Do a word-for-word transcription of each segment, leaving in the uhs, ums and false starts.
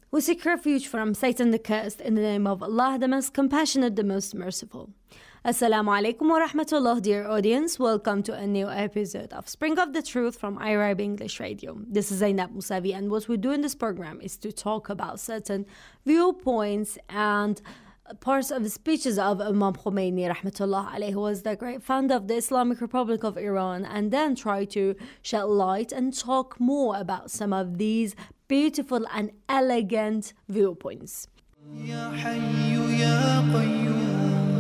We seek refuge from Satan the cursed in the name of Allah, the most compassionate, the most merciful. Assalamu alaikum wa rahmatullah, dear audience. Welcome to a new episode of Spring of the Truth from iRib English Radio. This is Zainab Musavi, and what we do in this program is to talk about certain viewpoints and parts of the speeches of Imam Khomeini rahmatullah alayhi, who was the great founder of the Islamic Republic of Iran, and then try to shed light and talk more about some of these beautiful and elegant viewpoints. Ya Hayyu Ya Qayyum.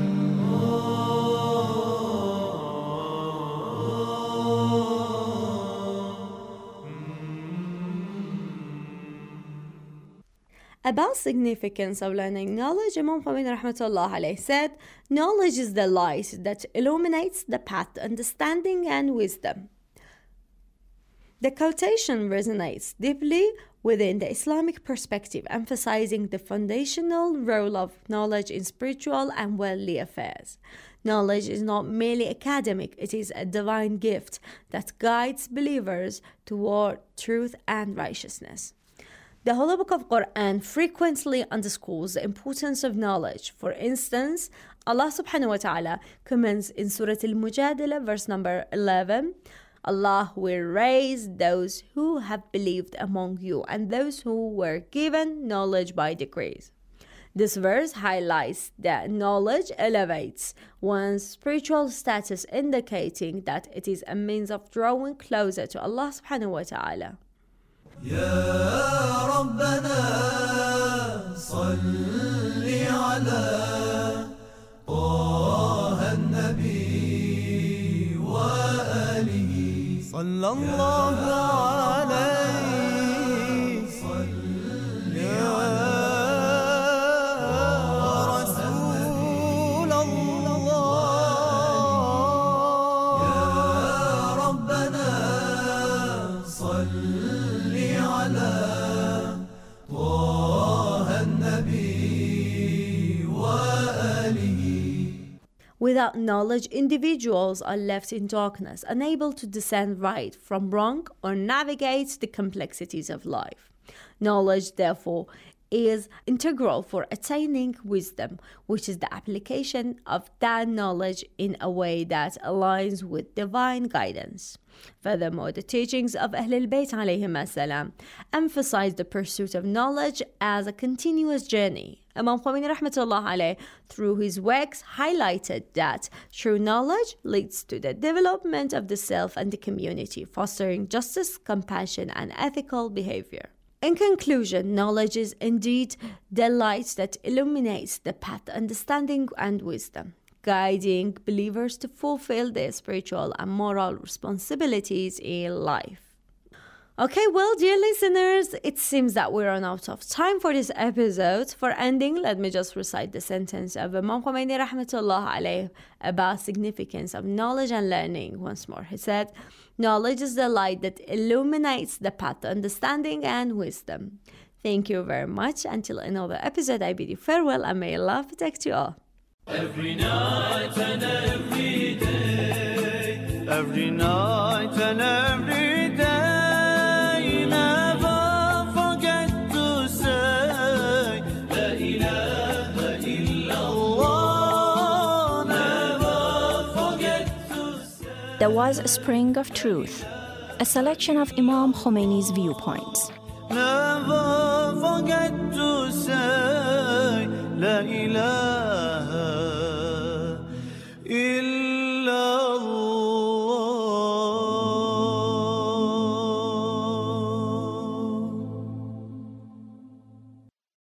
About significance of learning knowledge, Imam Khomeini rahmatullah alayhi said, knowledge is the light that illuminates the path to understanding and wisdom. The quotation resonates deeply within the Islamic perspective, emphasizing the foundational role of knowledge in spiritual and worldly affairs. Knowledge is not merely academic, it is a divine gift that guides believers toward truth and righteousness. The Holy Book of Quran frequently underscores the importance of knowledge. For instance, Allah subhanahu wa ta'ala comments in Surah Al-Mujadila, verse number eleven, Allah will raise those who have believed among you and those who were given knowledge by degrees. This verse highlights that knowledge elevates one's spiritual status, indicating that it is a means of drawing closer to Allah subhanahu wa ta'ala. يا ربنا صل على طه النبي وآله صلى الله عليه صل يا رسول الله يا ربنا صل على طه النبي وآله. Without knowledge, individuals are left in darkness, unable to discern right from wrong or navigate the complexities of life. Knowledge, therefore, is integral for attaining wisdom, which is the application of that knowledge in a way that aligns with divine guidance. Furthermore, the teachings of Ahlul Bayt alayhim as-salam emphasize the pursuit of knowledge as a continuous journey. Imam Khomeini rahmatullah alayhi, through his works, highlighted that true knowledge leads to the development of the self and the community, fostering justice, compassion, and ethical behavior. In conclusion, knowledge is indeed the light that illuminates the path to understanding and wisdom, guiding believers to fulfill their spiritual and moral responsibilities in life. Okay, well, dear listeners, it seems that we run out of time for this episode. For ending, let me just recite the sentence of Imam Khomeini rahmatullah alayhi about significance of knowledge and learning once more. He said, knowledge is the light that illuminates the path to understanding and wisdom. Thank you very much. Until another episode, I bid you farewell and may Allah protect you all. Every night and every day, every night and every day, never forget to say La ilaha illallah. Never forget to say. There was a Spring of Truth, a selection of Imam Khomeini's viewpoints. Never forget to say La ilaha illallah.